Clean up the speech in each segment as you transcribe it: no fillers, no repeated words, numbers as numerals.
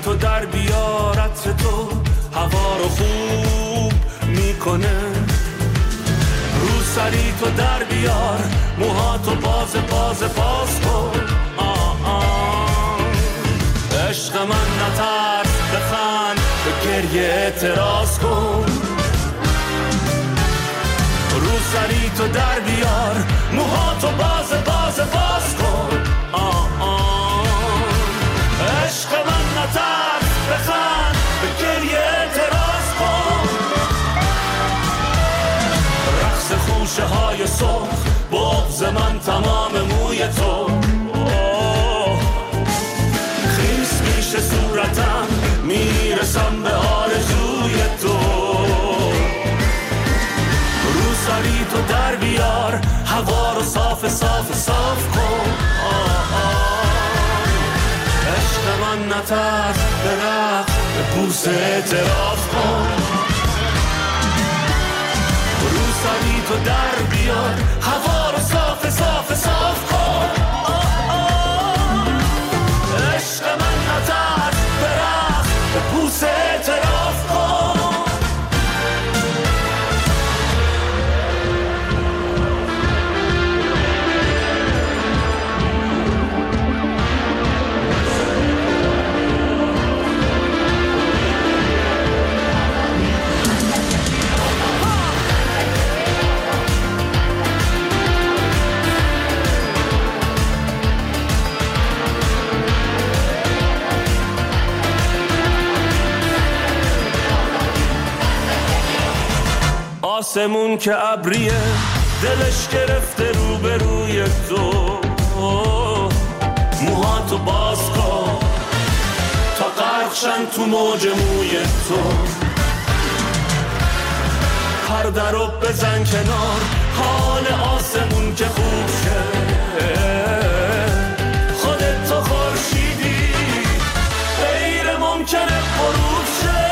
تو در بیار، عطر تو هوا رو خوب میکنه. روسری تو در بیار، موهاتو باز کن. عشق من نترس، بخند، به گریه اعتراض کن. روسری تو در بیار، موهاتو باز کن. عشق من نترس، بخند، به گریه اعتراض کن. رقص خوشه های صبح، بغض من تمام موی تو. خیس میشه صورتم، میرسم به آرزوی تو. روسری تو در بیار، هوا رو صاف کن. عشق من نترس، به رقص، به بوس اعتراف کن. روسری تو در بیار، هوا رو صاف کن. عشق من نترس، به رقص، به بوس اعتراف کن. آسمون که ابریه، دلش گرفته روبروی تو. موهاتو باز کن تا غرقشن تو موج موی تو. پرده رو بزن کنار، حال آسمون که خوب شه. خودت تو خورشیدی، غیر ممکنه غروب شه.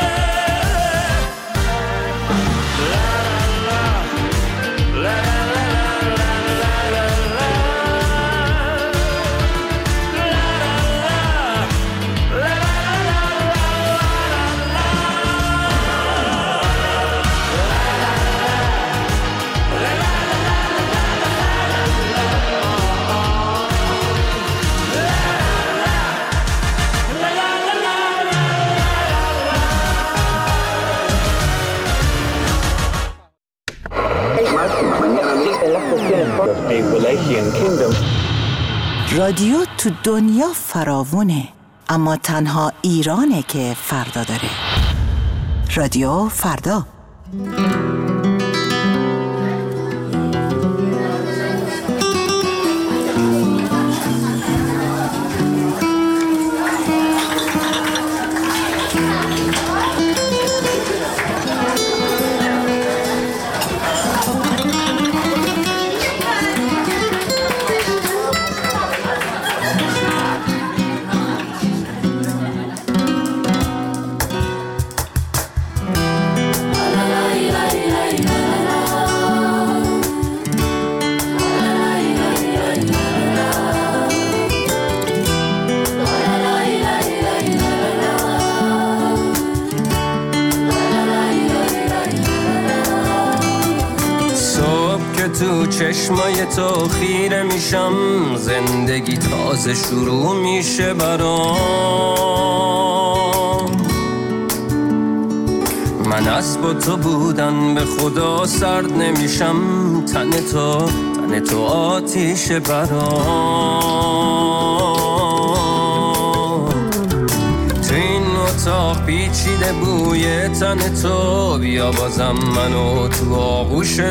رادیو تو دنیا فراوونه، اما تنها ایرانه که فردا داره. رادیو فردا. تو چشمای تو خیره میشم، زندگی تازه شروع میشه برام. من اسب تو بودن به خدا سرد نمیشم، تن تو آتیش برام. تو این اتاق پیچیده بوی تن تو، بیا بازم منو تو آغوشت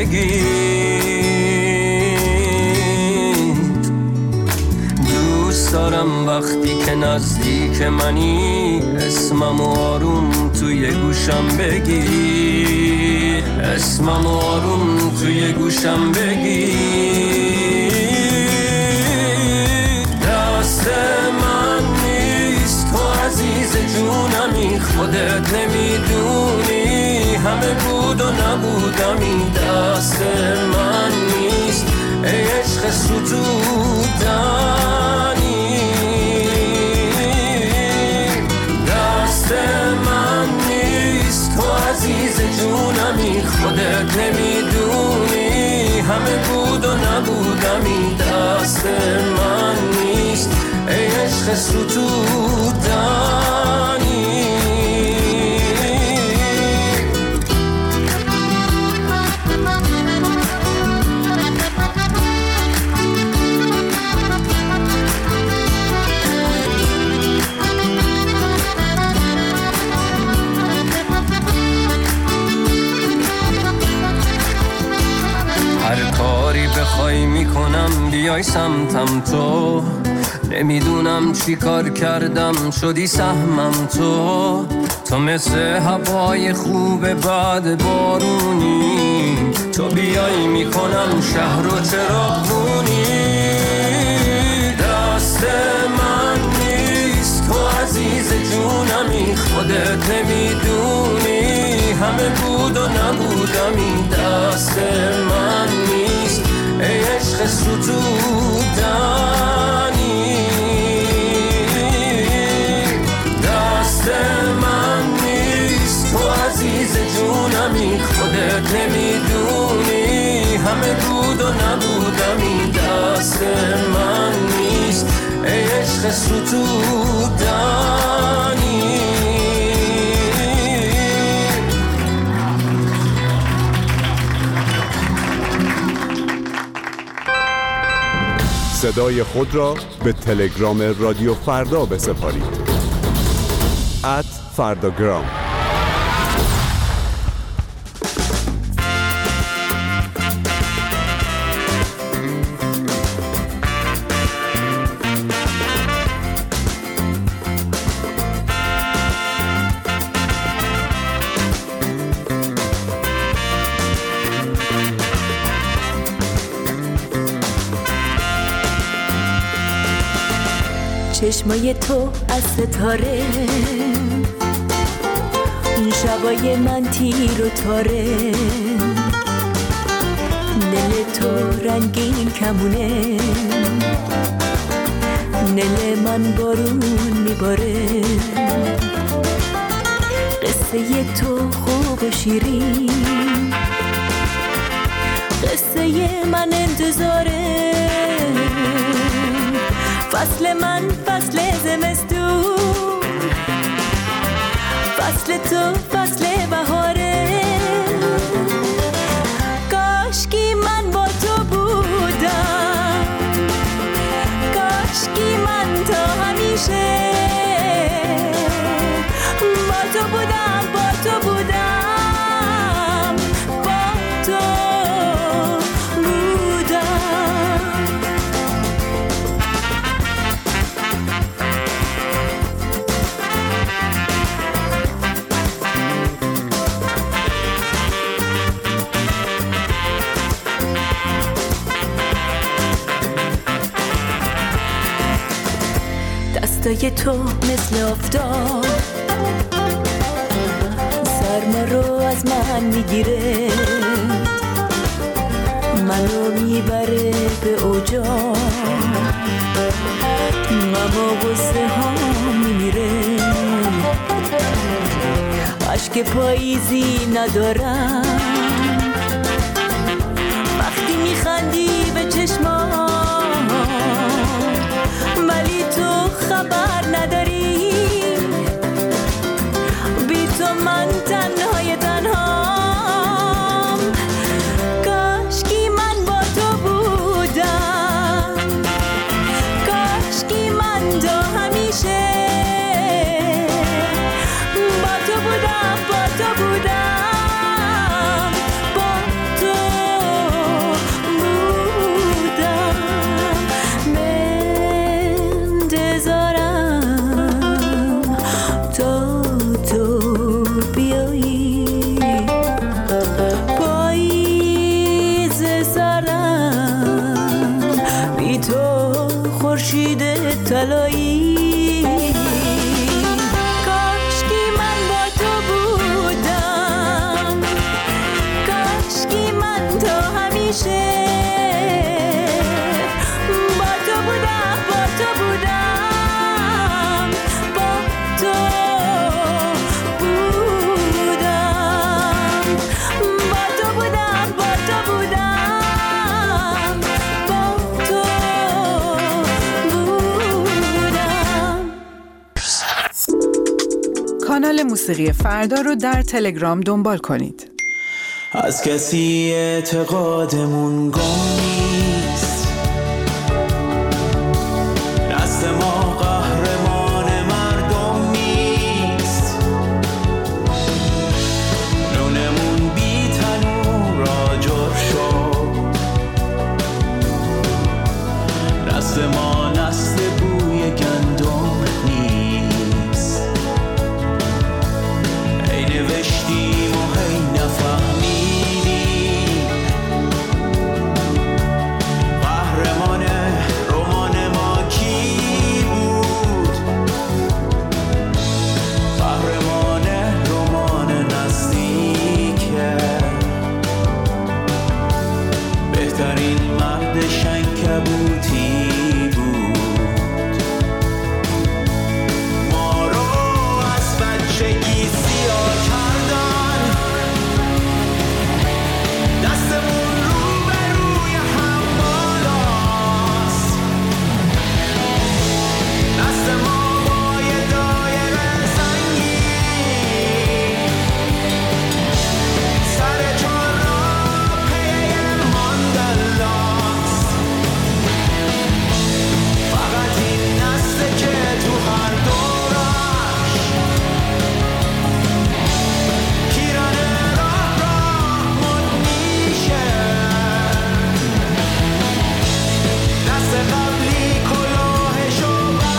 بگیر. دوست دارم وقتی که نزدیک منی، اسمم آروم توی گوشم بگیر. اسمم آروم توی گوشم بگیر. دست من نیست تو عزیز جونمی، خودت نمیدونی همه بود و نبودمی. دست من نیست ای عشق ستودنی، عشق ستودنی. هر کاری بخوای میکنم بیای سمتم تو، نمیدونم چی کار کردم شدی سهمم تو. تو مثل هوای خوب بعد بارونی، تو بیای میکنم شهر رو چراغونی. دست من نیست تو عزیز جونمی، خودت نمیدونی همه بود و نبودمی. دست من نیست ای عشق ستودنی، دست من نیست تو عزیز جونمی، خودت نمیدونی همه بود و نبودمی. دست من نیست ای عشق ستودنی. صدای خود را به تلگرام رادیو فردا بسپارید. @فرداگرام. چشمای تو از ستاره، شبای من تیر و تاره، دل تو رنگین کمونه، دل من بارون میباره. قصه تو خوب و شیرین، قصه من انتظاره. فصل من فصل زمستون، فصل تو فصل بهاره. کاشکی من با تو بودم، کاشکی من تا همیشه با تو بودم، با تو بودم، با تو دستای تو مثل آفتاب، سرما رو از من میگیره، منو میبره به اوجا، ماما غصه ها میمیره. عشق پاییزی ندارم وقتی میخندی به چشمام، ولی تو خبر نداری بی تو من تنهای تنهام. کاشکی من با تو بودم، کاشکی من تا همیشه با تو بودم، با تو بودم، با تو بودم. انتظارم تا تو بیایی، پاییز سرم بی تو خورشید طلایی. کاشکی من با تو بودم، کاشکی من تا همیشه با تو بودم، با تو بودم، با تو بودم، با تو بودم، با تو بودم، با تو بودم. کانال موسیقی فردا رو در تلگرام دنبال کنید. از کسی اعتقادمون گم نیست، دست ما قهرمان مردم نیست، نونمون بی تنور آجر شد، دست ما نسل بوی گندم نیست، ای نوشتیم و هی نفهمیدیم، قهرمان رمان ما کی بود، قهرمان رمان نزدیکه، بهترین مرد شنکبوتی بود، ما رو از بچگی سیاه کردن، دستمون رو به روی هم بالاست، دست ما با یه دایره سنگین، سر چهار راه پی ماندلاست، فقط این نسله که تو هر دورش پیرن راه مد میشه، دست قبلی کلاهشو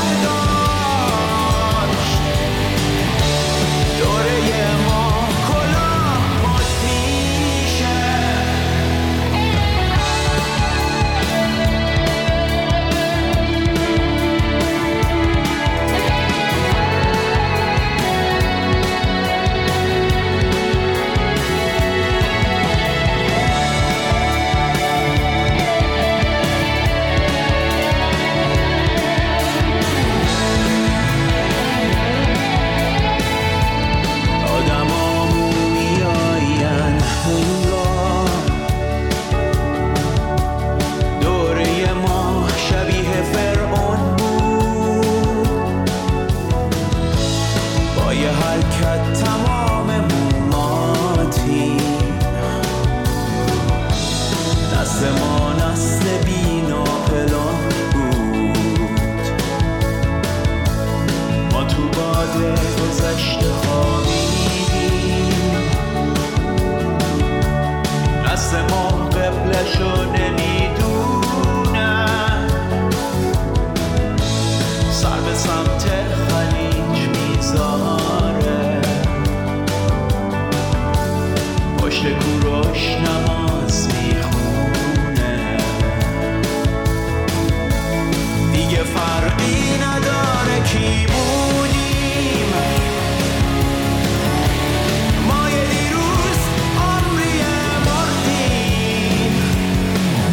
برداشت، دوره ما کلاه مد میشه. آدما مومیاین هنگام، دوره ما شبیه فرعون بود، با یه حرکت تمام موماتیم، دست ما نسل بینا پلان بود، ما تو باد گذشته خوابیدیم، دست ما قبلشو نمیدونه، سر به سمت خلیج میذاره، پشت کوروش نماز میخونه، دیگه فرقی نداره کی بودیم، ما یه دیروز عمری مردیم،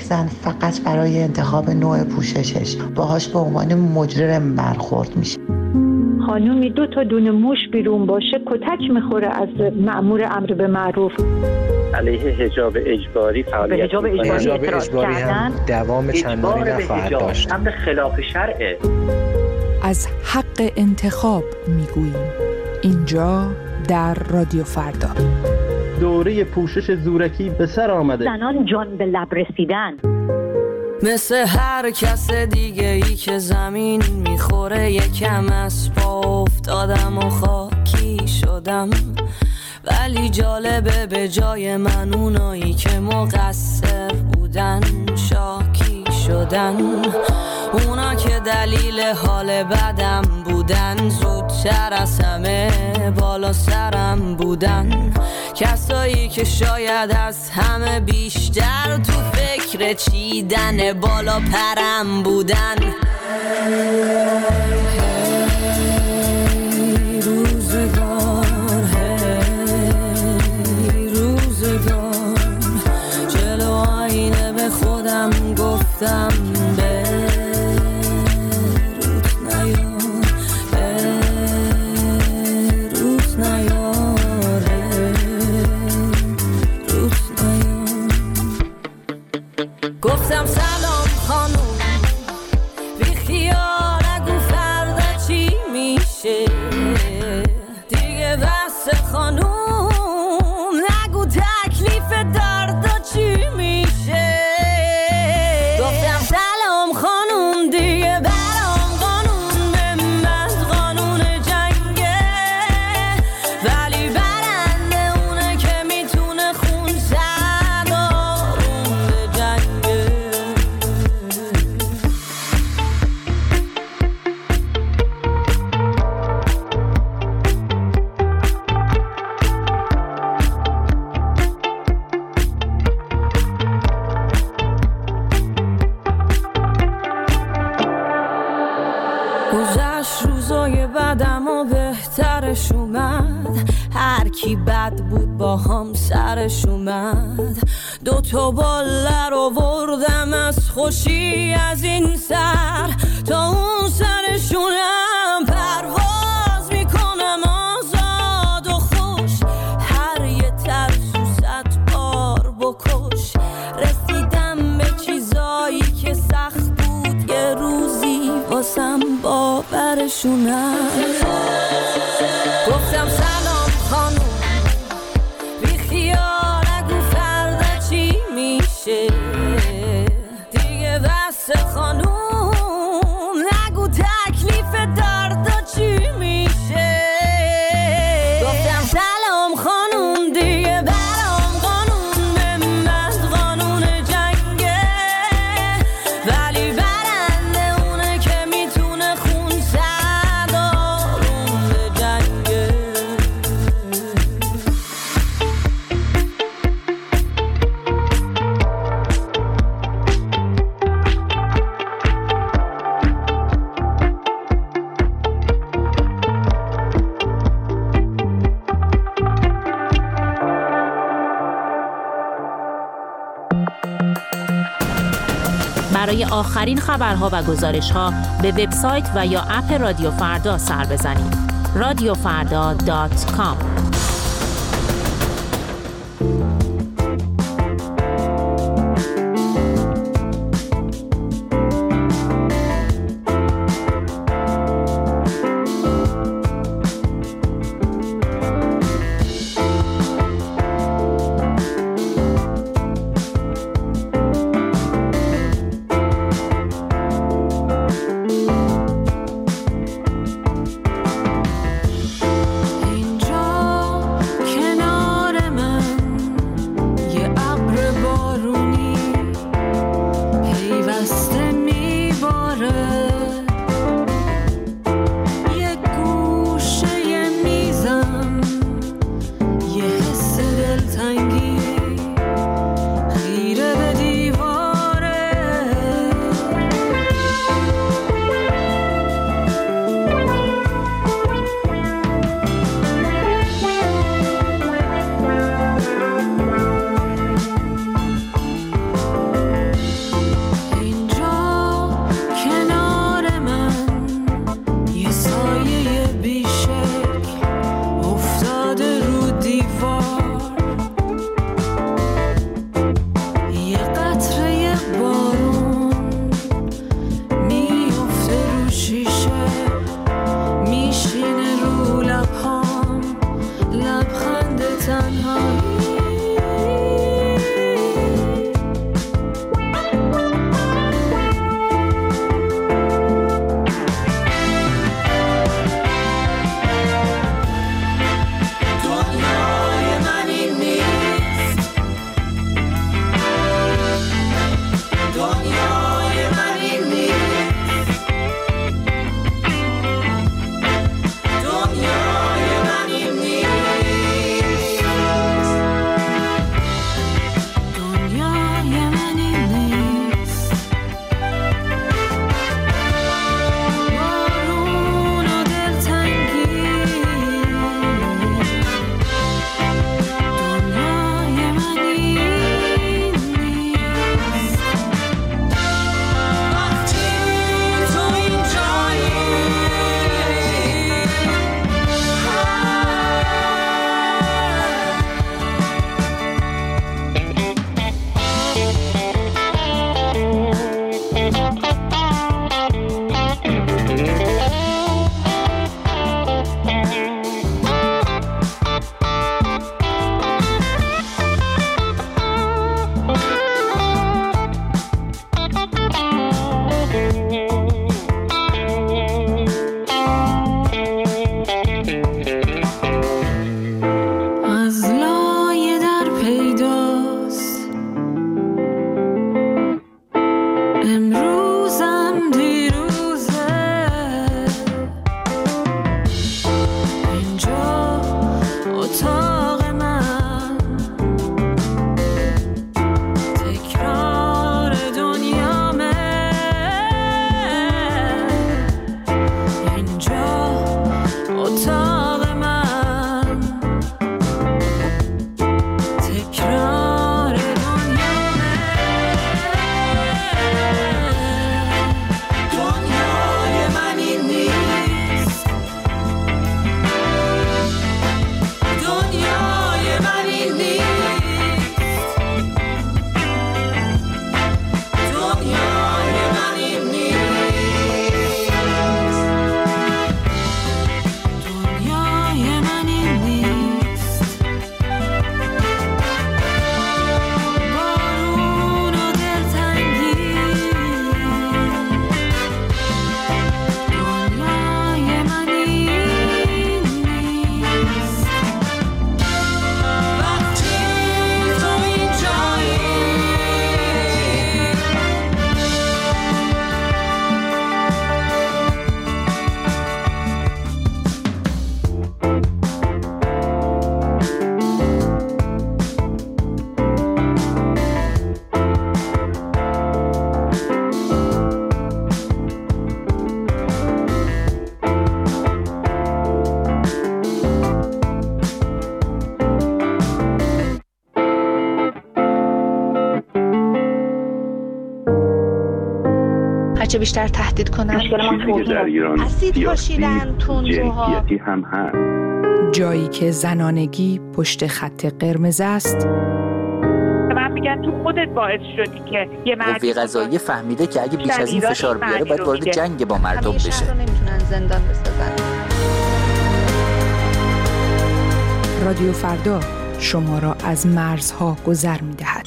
زن فقط برای انتخاب نوع پوششش باهاش به عنوان مجرم برخورد میشه. خانومی 2 تا دونه موش بیرون باشه کتک میخوره از مأمور امر به معروف. علیه حجاب اجباری فعالیت حجاب اجباری هم دوام چندانی نخواهد داشت. امر خلاف شرعه. از حق انتخاب میگوییم اینجا در رادیو فردا. دوره پوشش زورکی به سر آمده. زنان جان به لب رسیدن. مثل هر کس دیگه ای که زمین میخوره یکم از پا افتادم و خاکی شدم، ولی جالبه به جای من اونایی که مقصر بودن شاکی شدن. اونا که دلیل حال بدم بودن زودتر از همه بالا سرم بودن. کسایی که شاید از همه بیشتر تو فکر چیدن بالا پرم بودن. روزگار جلو آینه به خودم گفتم گفتم سلام خانوم، بی خیال نگو فردا چی میشه دیگه، بس خانوم نگو تکلیف دردا چی میشه. گفتم سلام خانوم دیگه برام قانون من قانون جنگه، ولی برنده اونه که میتونه خون سردارون به جنگه. گذشت روزای بعدم و بهترش اومد، هر کی بد بود با هم سرش اومد. 2 تا باله رو بردم از خوشی از این سر تا اون سرشونم پرواز میکنم آزاد و خوش. هر یه ترسو 100 بار بکش، رسیدم به چیزایی که سخت بود یه روزی واسم باورشونم. گفتم سلام خانوم، بی خیال نگو فردا چی میشه دیگه، بس خانوم نگو تکلیف دردا چی میشه. گفتم سلام خانوم دیگه برام قانون من قانون جنگه، ولی برنده اونه که میتونه خون سردارون به جنگه. برای آخرین خبرها و گزارش‌ها به وبسایت و یا اپ رادیو فردا سر بزنید. radiofarda.com. بیشتر تهدید کنن. مشکل ما در ایران اسید پاشیدن تندروها جنسیتی هم هست. جایی که زنانگی پشت خط قرمز است. من میگن تو خودت باعث شدی که یه قوه قضاییه فهمیده که اگه بیش از این فشار بیاره باید وارد جنگ با مردم بشه. شهر رو نمیتونن زندان بسازن. رادیو فردا شما را از مرزها گذر می‌دهد.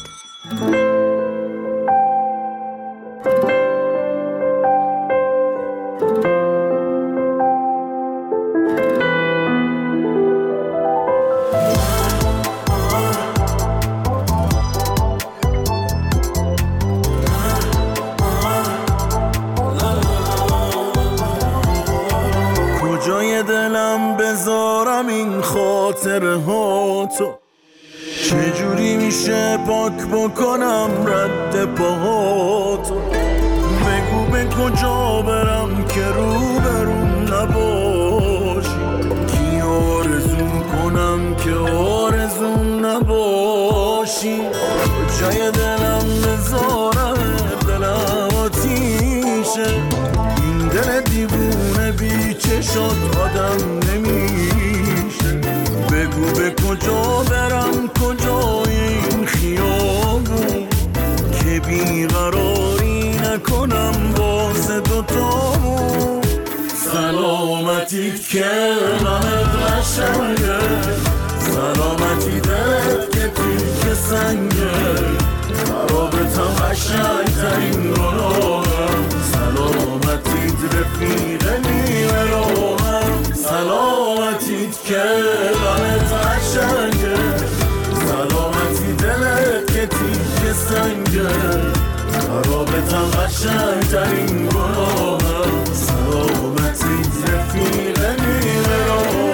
کجای دلم بذارم این خاطره ها تو، چجوری میشه پاک بکنم رد پاهاتو، بگو به کجا برم که رو برون نباشی، کی آرزو کنم که آرزو نباشی، کجای دلم بذارم دلم آتیشه، این دل دیوونه بی چشات آدم نمیشه، بگو به کجا برم کجای این خیابون که بیقراری نکنم واسه دوتامون، سلامتیت که منت قشنگه، سلامتی دلت که تیک سنگه، خرابتم قشنگترین گناهم، سلامتیت رفیق نیمه راهم، سلامتیت که منت قشنگه، سلامتی دلت که تیک سنگه، خرابتم قشنگترین گناهم، سلامتیت رفیق نیمه راهم.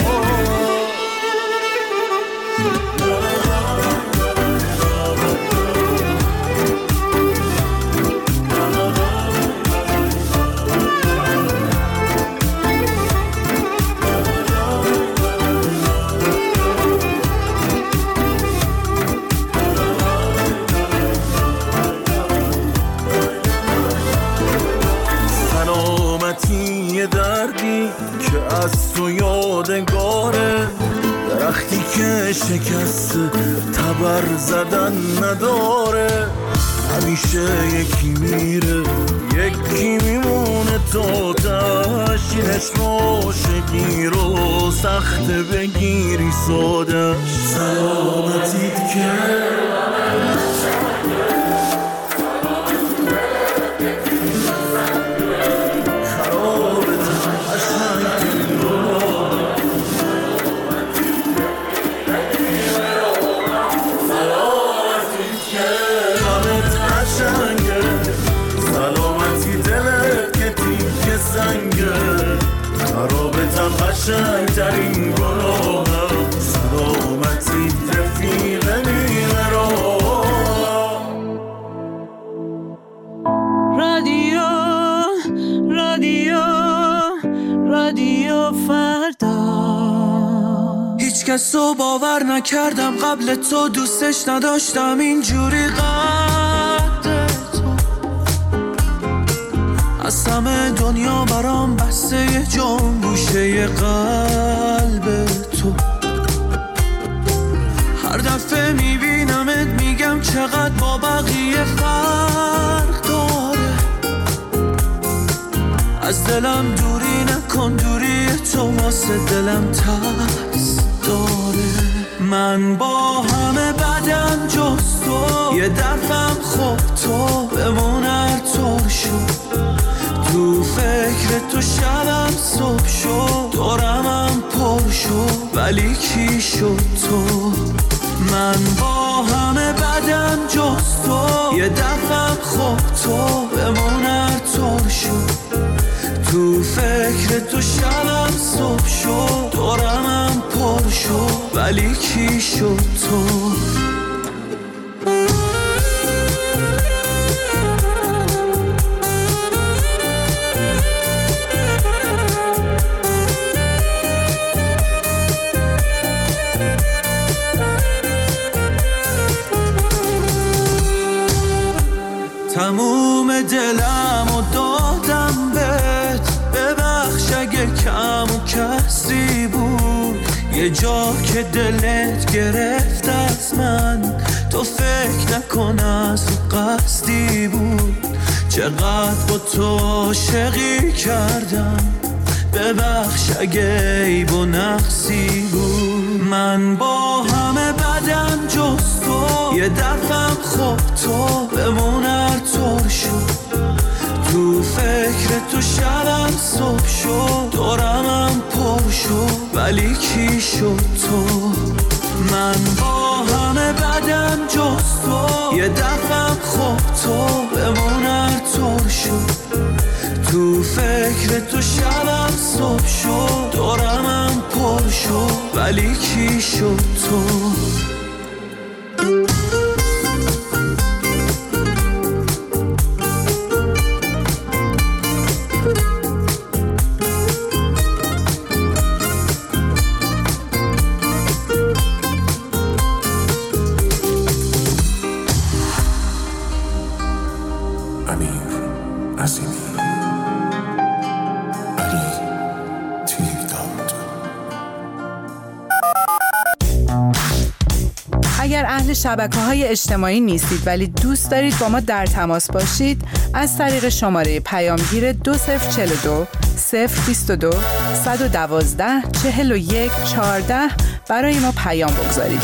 دردی که از تو یادگاره، درختی که شکست تبر زدن نداره، همیشه یکی میره یکی میمونه تا تشینش عاشقی رو سخت بگیری سادش، سلامتیت که قشنگترین گناهم، سلامتی رفیق نیمه راهم. رادیو رادیو رادیو فردا. هیچ کس رو باور نکردم قبل تو، دوستش نداشتم اینجوری قد تو، از همه دنیا برام بسته یه جام گوشه قلب تو، هر دفعه میبینمت میگم چقدر با بقیه فرق داره، از دلم دوری نکن، دوری تو واسه دلم ترس داره، من با همه بدم جز تو، یه دفعم خوب تو بمون هر طور شد، تو فکر تو شبم صبح شد، دورمم پر شد ولی کی شد تو، من با همه بدم جز تو، یه دفعم خوب تو بمون هر طور شد، تو فکر تو شبم صبح شد، دورمم پر شد ولی کی شد تو. تموم دلم و دادم یه جا که دلت گرفت از من، تو فکر نکن از قصدی بود. چقدر با تو عاشقی کردم، ببخش اگه عیب و نقصی بود. من با همه بدم جز تو، یه دفعم خب تو بمون هر طور شد. تو فکر تو شبم صبح شد، دورمم پر شد ولی کی شد تو. من با همه بدم جز تو، یه دفعم خب تو بمون هر طور شد. تو فکر تو شبم صبح شد، دورمم پر شد ولی کی شد تو. اگر اهل شبکه‌های اجتماعی نیستید ولی دوست دارید با ما در تماس باشید، از طریق شماره پیامگیر 2042 022 112 41 14 برای ما پیام بگذارید.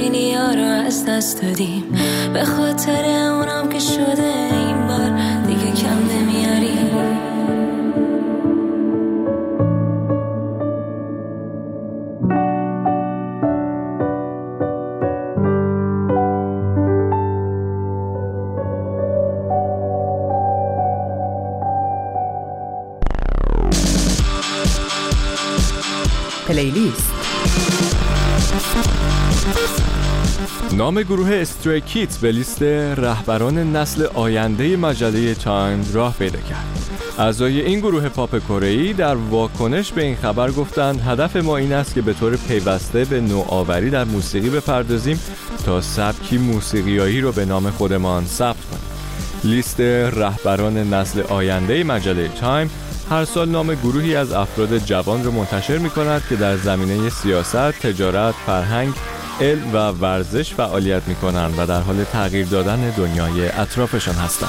میبینی یارو از دست دادیم، به خاطر اونم که شده این بار دیگه کم نمیاریم. پلیلیست. نام گروه استری کیدز به لیست رهبران نسل آینده مجله تایم راه پیدا کرد. اعضای این گروه پاپ کره‌ای در واکنش به این خبر گفتند هدف ما این است که به طور پیوسته به نوآوری در موسیقی بپردازیم تا سبکی موسیقیایی رو به نام خودمان ثبت کنیم. لیست رهبران نسل آینده مجله تایم هر سال نام گروهی از افراد جوان رو منتشر می‌کند که در زمینه سیاست، تجارت، فرهنگ، علم و ورزش فعالیت می‌کنند و در حال تغییر دادن دنیای اطرافشان هستند.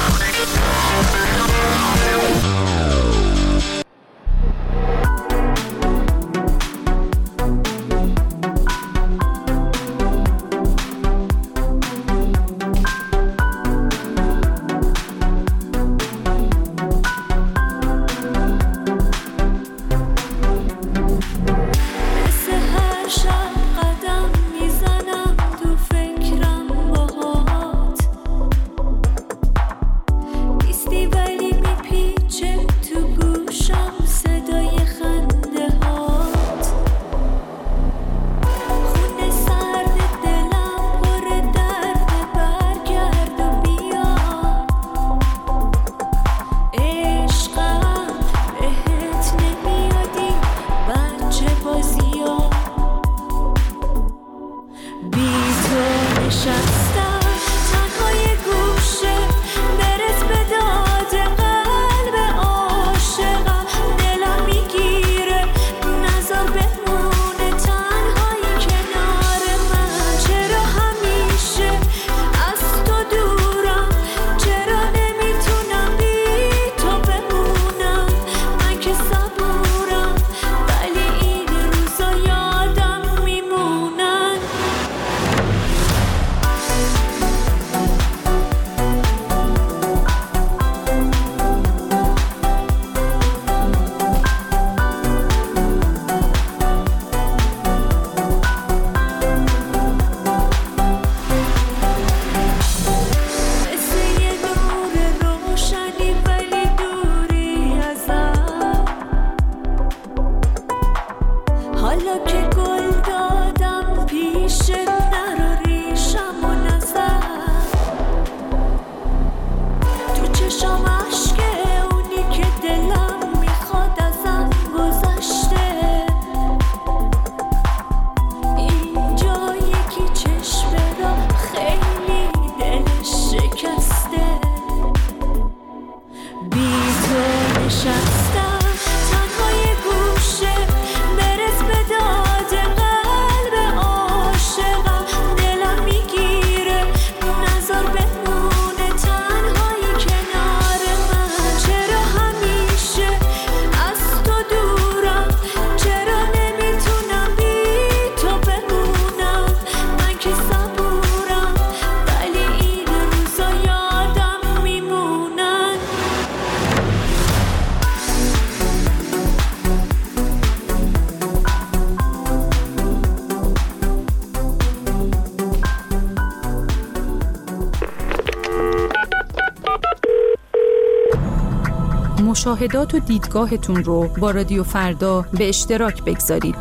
مشاهدات و دیدگاهتون رو با رادیو فردا به اشتراک بگذارید.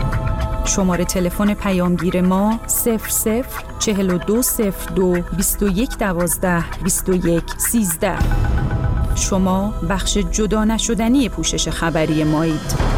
شماره تلفن پیامگیر ما 004202 2112 2113. شما بخش جدا نشدنی پوشش خبری مایید.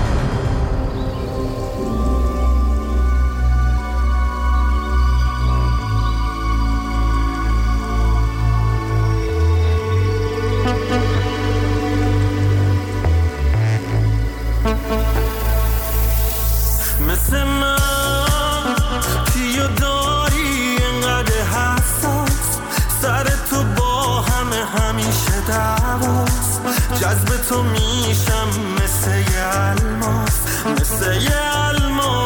جذب تو میشم مثل یه الماس، مثل یه